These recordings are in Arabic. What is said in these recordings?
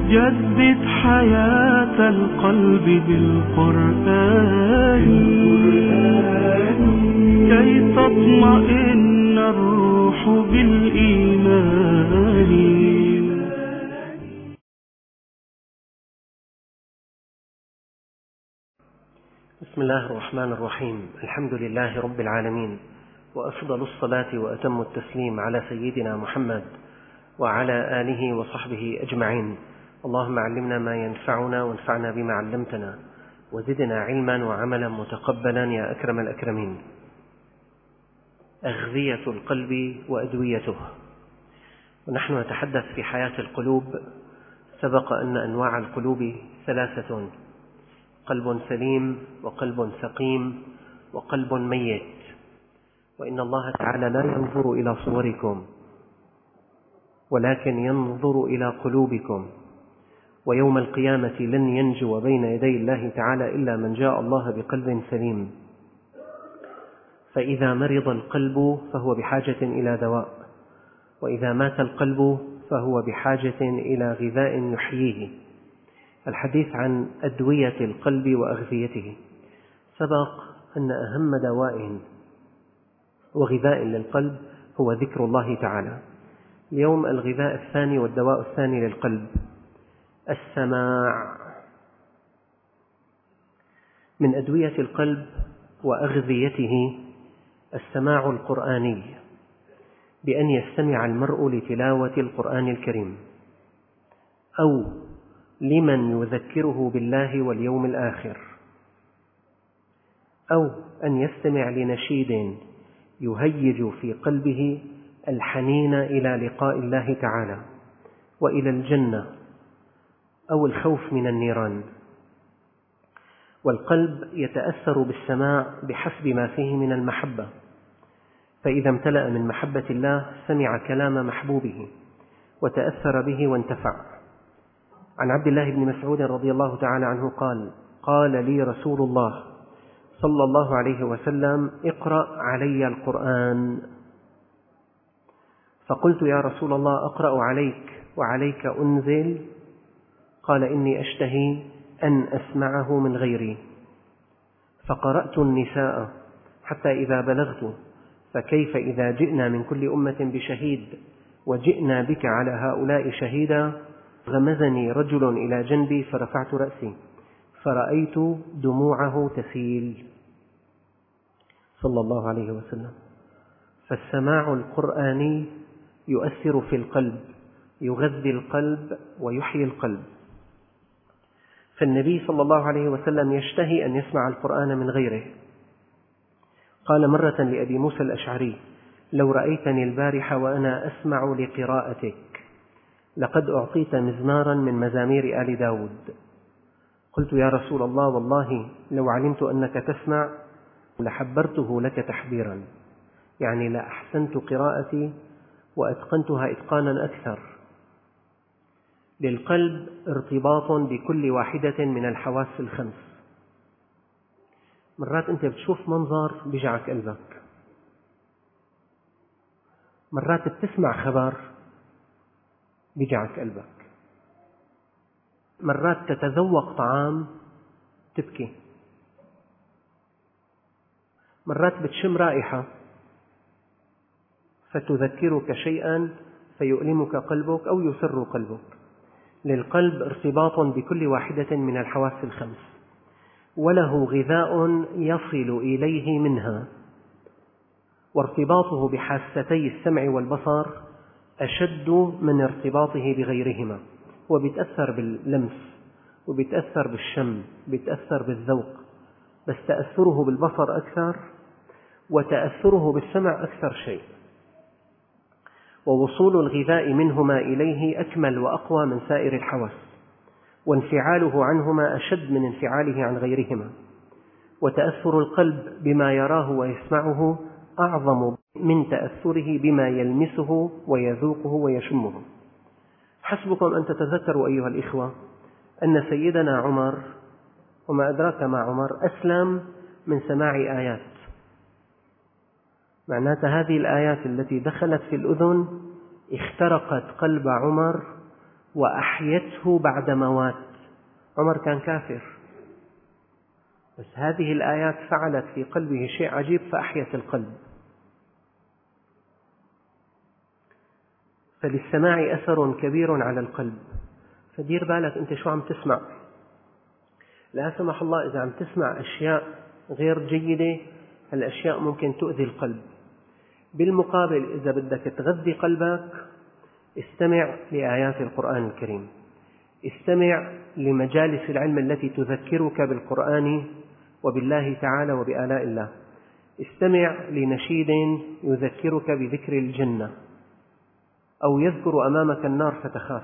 جدد حياة القلب بالقرآن كي تطمئن الروح بالإيمان. بسم الله الرحمن الرحيم. الحمد لله رب العالمين، وأفضل الصلاة وأتم التسليم على سيدنا محمد وعلى آله وصحبه أجمعين. اللهم علمنا ما ينفعنا وانفعنا بما علمتنا وزدنا علما وعملا متقبلا يا أكرم الأكرمين. أغذية القلب وأدويته. ونحن نتحدث في حياة القلوب. سبق أن أنواع القلوب ثلاثة: قلب سليم، وقلب سقيم، وقلب ميت. وإن الله تعالى لا ينظر إلى صوركم ولكن ينظر إلى قلوبكم، ويوم القيامة لن ينجو بين يدي الله تعالى إلا من جاء الله بقلب سليم. فإذا مرض القلب فهو بحاجة إلى دواء، وإذا مات القلب فهو بحاجة إلى غذاء يحييه. الحديث عن أدوية القلب وأغذيته. سبق أن أهم دواء وغذاء للقلب هو ذكر الله تعالى. اليوم الغذاء الثاني والدواء الثاني للقلب السماع. من أدوية القلب وأغذيته السماع القرآني، بأن يستمع المرء لتلاوة القرآن الكريم، أو لمن يذكره بالله واليوم الآخر، أو أن يستمع لنشيد يهيج في قلبه الحنين إلى لقاء الله تعالى وإلى الجنة، أو الخوف من النيران. والقلب يتأثر بالسماع بحسب ما فيه من المحبة، فإذا امتلأ من محبة الله سمع كلام محبوبه وتأثر به وانتفع. عن عبد الله بن مسعود رضي الله تعالى عنه قال: قال لي رسول الله صلى الله عليه وسلم: اقرأ علي القرآن. فقلت: يا رسول الله، أقرأ عليك وعليك أنزل؟ قال: إني أشتهي أن أسمعه من غيري. فقرأت النساء حتى إذا بلغت: فكيف إذا جئنا من كل أمة بشهيد وجئنا بك على هؤلاء شهيدا؟ غمزني رجل إلى جنبي فرفعت رأسي فرأيت دموعه تسيل، صلى الله عليه وسلم. فالسماع القرآني يؤثر في القلب، يغذي القلب ويحيي القلب. فالنبي صلى الله عليه وسلم يشتهي أن يسمع القرآن من غيره. قال مرة لأبي موسى الأشعري: لو رأيتني البارحة وأنا أسمع لقراءتك لقد أعطيت مزمارا من مزامير آل داود. قلت: يا رسول الله، والله لو علمت أنك تسمع لحبرته لك تحبيرا، يعني لأحسنت قراءتي وأتقنتها إتقانا أكثر. للقلب ارتباط بكل واحدة من الحواس الخمس. مرات أنت بتشوف منظر بيجعك قلبك، مرات بتسمع خبر بيجعك قلبك، مرات تتذوق طعام تبكي، مرات بتشم رائحة فتذكرك شيئا فيؤلمك قلبك أو يسر قلبك. للقلب ارتباط بكل واحدة من الحواس الخمس، وله غذاء يصل إليه منها. وارتباطه بحاستي السمع والبصر أشد من ارتباطه بغيرهما. هو بيتأثر باللمس وبيتأثر بالشم، بيتأثر بالذوق، بس تأثره بالبصر أكثر وتأثره بالسمع أكثر شيء. ووصول الغذاء منهما إليه أكمل وأقوى من سائر الحواس، وانفعاله عنهما أشد من انفعاله عن غيرهما. وتأثر القلب بما يراه ويسمعه أعظم من تأثره بما يلمسه ويذوقه ويشمه. حسبكم أن تتذكروا أيها الإخوة أن سيدنا عمر، وما أدراك ما عمر، أسلم من سماع آيات. معناتها هذه الآيات التي دخلت في الأذن اخترقت قلب عمر وأحيته بعد موات. عمر كان كافر، بس هذه الآيات فعلت في قلبه شيء عجيب فأحيت القلب. فللسماع أثر كبير على القلب. فدير بالك أنت شو عم تسمع. لا سمح الله إذا عم تسمع أشياء غير جيدة، الأشياء ممكن تؤذي القلب. بالمقابل إذا بدك تغذي قلبك استمع لآيات القرآن الكريم، استمع لمجالس العلم التي تذكرك بالقرآن وبالله تعالى وبآلاء الله، استمع لنشيد يذكرك بذكر الجنة أو يذكر أمامك النار فتخاف.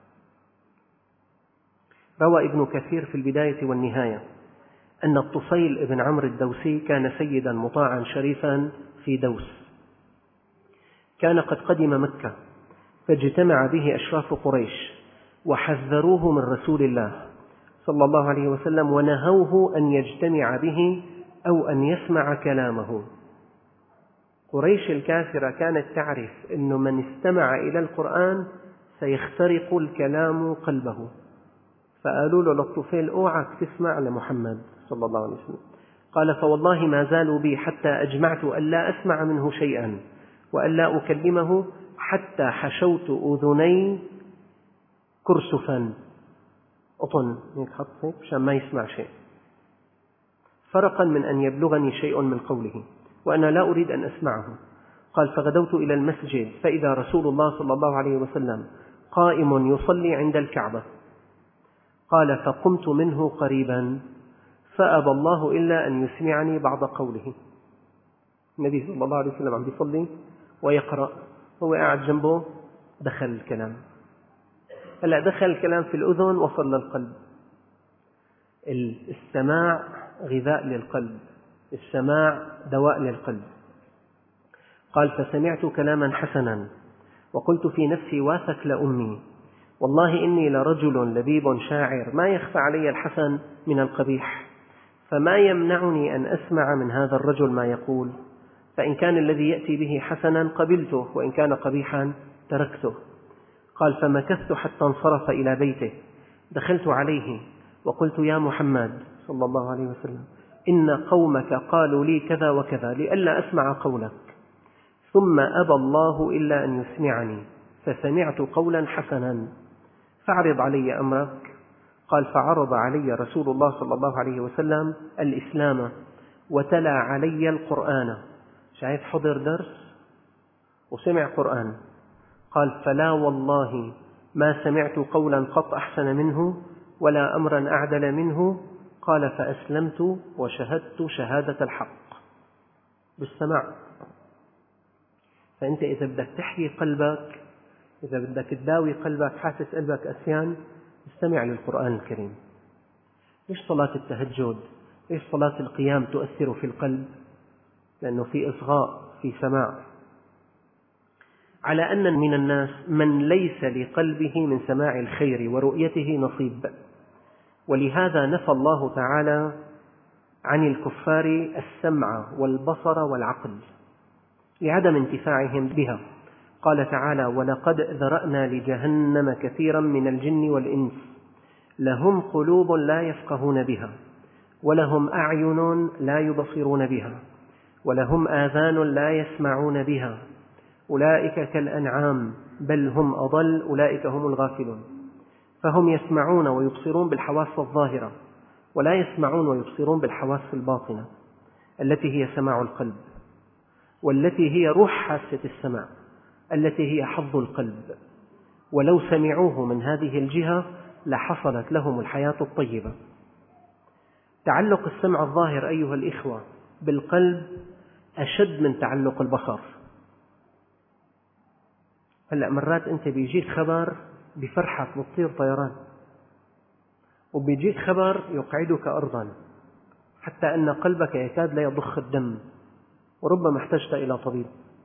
روى ابن كثير في البداية والنهاية أن الطفيل بن عمرو الدوسي كان سيدا مطاعا شريفا في دوس، كان قد قدم مكة، فاجتمع به أشراف قريش وحذروه من رسول الله صلى الله عليه وسلم ونهوه أن يجتمع به أو أن يسمع كلامه. قريش الكافرة كانت تعرف أن من استمع إلى القرآن سيخترق الكلام قلبه، فقالوا له للطفيل اوعك تسمع لمحمد صلى الله عليه وسلم. قال فوالله ما زالوا بي حتى أجمعت ألا أسمع منه شيئا وألا أكلمه حتى حشوت أذني كرسفا، قطن هيك حط هيك مشان ما يسمع شيء، فرقا من أن يبلغني شيء من قوله وأنا لا أريد أن أسمعه. قال فغدوت إلى المسجد فإذا رسول الله صلى الله عليه وسلم قائم يصلي عند الكعبة. قال فقمت منه قريبا فأبى الله إلا أن يسمعني بعض قوله. النبي صلى الله عليه وسلم عم بيصلي ويقرأ، هو قاعد جنبه، دخل الكلام. هلأ دخل الكلام في الأذن وصل للقلب. السماع غذاء للقلب، السماع دواء للقلب. قال فسمعت كلاما حسنا وقلت في نفسي واثك لأمي والله إني لرجل لبيب شاعر ما يخفى علي الحسن من القبيح، فما يمنعني أن أسمع من هذا الرجل ما يقول، فإن كان الذي يأتي به حسنا قبلته وإن كان قبيحا تركته. قال فمكثت حتى انصرف إلى بيته، دخلت عليه وقلت يا محمد صلى الله عليه وسلم إن قومك قالوا لي كذا وكذا لئلا أسمع قولك، ثم أبى الله إلا أن يسمعني فسمعت قولا حسنا فاعرض علي أمرك. قال فعرض علي رسول الله صلى الله عليه وسلم الإسلام وتلا علي القرآن. شايف حضر درس وسمع قرآن. قال فلا والله ما سمعت قولا قط أحسن منه ولا أمرا أعدل منه. قال فأسلمت وشهدت شهادة الحق بالسماع. فأنت إذا بدك تحيي قلبك، إذا بدك تداوي قلبك، حاسس قلبك أسيان، استمع للقرآن الكريم. ليش صلاة التهجد، ليش صلاة القيام تؤثر في القلب؟ لأنه في إصغاء، في سماع. على أن من الناس من ليس لقلبه من سماع الخير ورؤيته نصيب، ولهذا نفى الله تعالى عن الكفار السمع والبصر والعقل لعدم انتفاعهم بها. قال تعالى ولقد ذرأنا لجهنم كثيرا من الجن والإنس لهم قلوب لا يفقهون بها ولهم أعين لا يبصرون بها ولهم آذان لا يسمعون بها أولئك كالأنعام بل هم أضل أولئك هم الغافلون. فهم يسمعون ويبصرون بالحواس الظاهرة ولا يسمعون ويبصرون بالحواس الباطنة التي هي سماع القلب، والتي هي روح حاسة السماع التي هي حظ القلب. ولو سمعوه من هذه الجهة لحصلت لهم الحياة الطيبة. تعلق السمع الظاهر أيها الإخوة بالقلب أشد من تعلق البصر. هلأ مرات أنت بيجيك خبر بفرحك بتطير طيران، وبيجيك خبر يقعدك أرضا حتى أن قلبك يكاد لا يضخ الدم وربما احتجت إلى طبيب.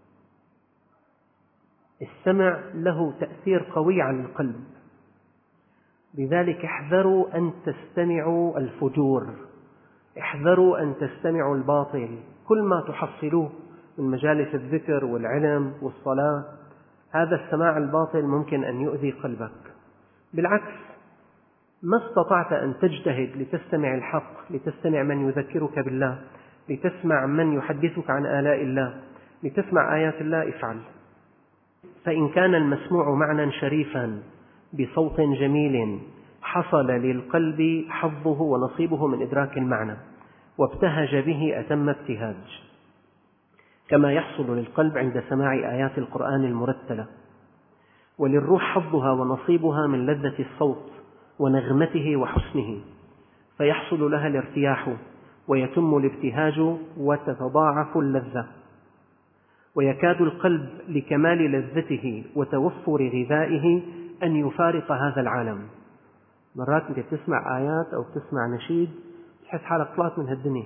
السمع له تأثير قوي على القلب، لذلك احذروا أن تستمعوا الفجور، احذروا أن تستمعوا الباطل. كل ما تحصلوه من مجالس الذكر والعلم والصلاة، هذا السماع الباطل ممكن أن يؤذي قلبك. بالعكس، ما استطعت أن تجتهد لتستمع الحق، لتستمع من يذكرك بالله، لتسمع من يحدثك عن آلاء الله، لتسمع آيات الله، افعل. فإن كان المسموع معنى شريفا بصوت جميل حصل للقلب حظه ونصيبه من إدراك المعنى وابتهج به أتم ابتهاج، كما يحصل للقلب عند سماع آيات القرآن المرتلة. وللروح حظها ونصيبها من لذة الصوت ونغمته وحسنه، فيحصل لها الارتياح ويتم الابتهاج وتتضاعف اللذة، ويكاد القلب لكمال لذته وتوفر غذائه أن يفارق هذا العالم. مرات أنت تسمع آيات أو تسمع نشيد تحس حالك طلعت من هالدنيا،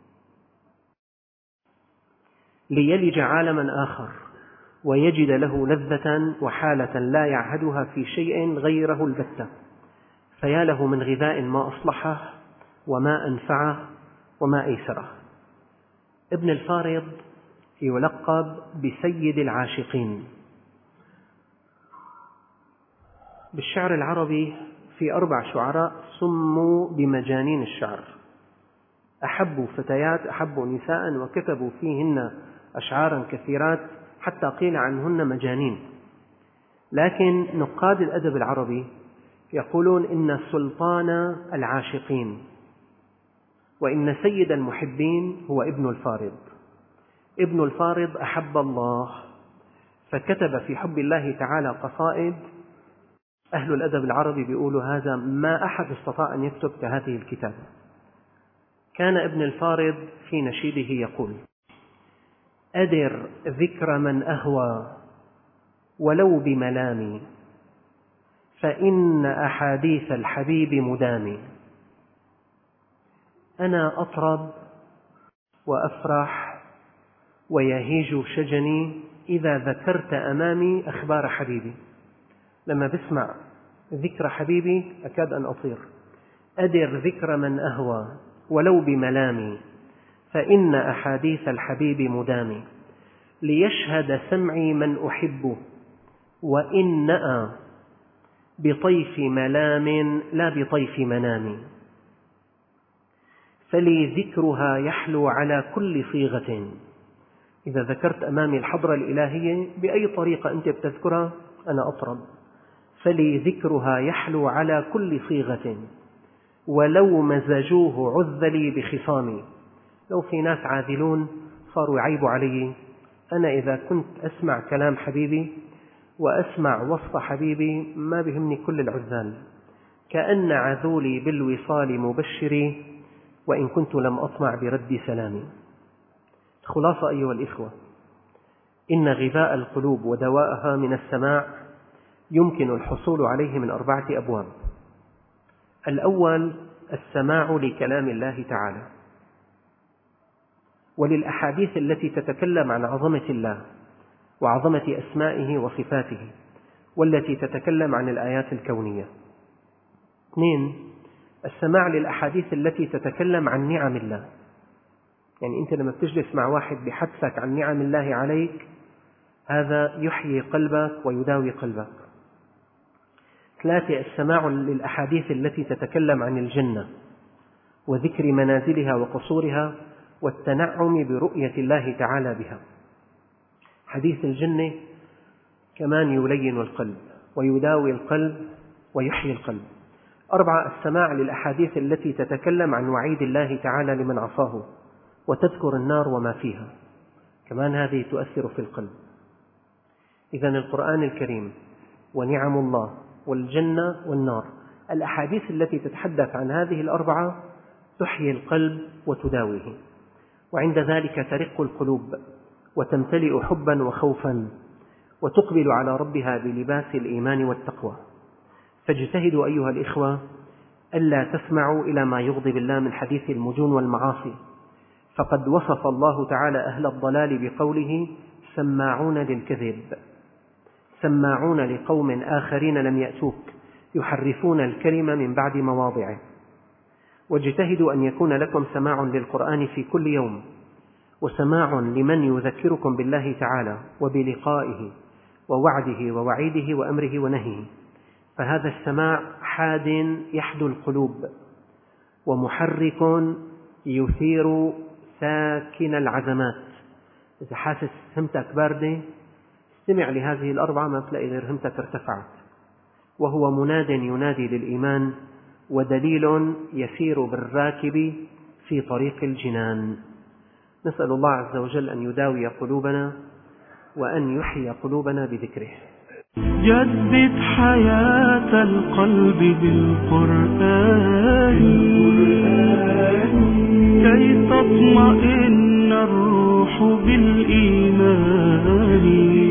ليلج عالما آخر ويجد له لذة وحالة لا يعهدها في شيء غيره البتة. فيا له من غذاء ما أصلحه وما أنفعه وما أيسره. ابن الفارض يلقب بسيد العاشقين. بالشعر العربي في 4 شعراء سموا بمجانين الشعر، أحبوا فتيات، أحبوا نساء، وكتبوا فيهن أشعارا كثيرات حتى قيل عنهن مجانين. لكن نقاد الأدب العربي يقولون إن سلطان العاشقين وإن سيد المحبين هو ابن الفارض. ابن الفارض أحب الله فكتب في حب الله تعالى قصائد. أهل الأدب العربي بيقولوا هذا ما أحد استطاع أن يكتب كهذه الكتابة. كان ابن الفارض في نشيده يقول: أدر ذكر من أهوى ولو بملامي، فإن أحاديث الحبيب مدامي. أنا أطرب وأفرح ويهيج شجني إذا ذكرت أمامي أخبار حبيبي. لما بسمع ذكر حبيبي أكاد أن أطير. أدر ذكر من أهوى ولو بملامي، فإن أحاديث الحبيب مدامي. ليشهد سمعي من أحبه وإن نأى بطيف ملام لا بطيف منام. فلي ذكرها يحلو على كل صيغة. إذا ذكرت أمامي الحضرة الإلهية بأي طريقة أنت بتذكرها أنا أطرب. فلي ذكرها يحلو على كل صيغة، ولو مزجوه عذ لي بخصامي. لو في ناس عاذلون صاروا يعيبوا علي، أنا إذا كنت أسمع كلام حبيبي وأسمع وصف حبيبي ما بهمني كل العذال. كأن عذولي بالوصال مبشري، وإن كنت لم أطمع برد سلامي. خلاصة أيها الإخوة، إن غذاء القلوب ودواءها من السماع يمكن الحصول عليه من 4 أبواب. الأول السماع لكلام الله تعالى وللأحاديث التي تتكلم عن عظمة الله وعظمة أسمائه وصفاته، والتي تتكلم عن الآيات الكونية. 2 السماع للأحاديث التي تتكلم عن نعم الله. يعني أنت لما بتجلس مع واحد بحدثك عن نعم الله عليك، هذا يحيي قلبك ويداوي قلبك. 3 السماع للأحاديث التي تتكلم عن الجنة وذكر منازلها وقصورها والتنعم برؤية الله تعالى بها. حديث الجنة كمان يلين القلب ويداوي القلب ويحيي القلب. 4 السماع للأحاديث التي تتكلم عن وعيد الله تعالى لمن عصاه وتذكر النار وما فيها، كمان هذه تؤثر في القلب. إذن القرآن الكريم ونعم الله والجنة والنار، الأحاديث التي تتحدث عن هذه ال4 تحيي القلب وتداويه، وعند ذلك ترق القلوب وتمتلئ حبا وخوفا وتقبل على ربها بلباس الإيمان والتقوى. فاجتهدوا أيها الإخوة ألا تسمعوا إلى ما يغضب الله من حديث المجون والمعاصي، فقد وصف الله تعالى أهل الضلال بقوله: سماعون للكذب، سماعون لقوم آخرين لم يأتوك، يحرفون الكلمة من بعد مواضعه. واجتهدوا أن يكون لكم سماع للقرآن في كل يوم، وسماع لمن يذكركم بالله تعالى وبلقائه ووعده ووعيده وأمره ونهيه، فهذا السماع حاد يحدو القلوب، ومحرك يثير ساكن العزمات. إذا حاسس همتك باردة، استمع لهذه الأربعة ما تلاقي غير همتك ارتفعت. وهو مناد ينادي للإيمان، ودليل يسير بالراكب في طريق الجنان. نسأل الله عز وجل أن يداوي قلوبنا وأن يحيي قلوبنا بذكره. جدد حياة القلب بالقرآن كي تطمئن الروح بالإيمان.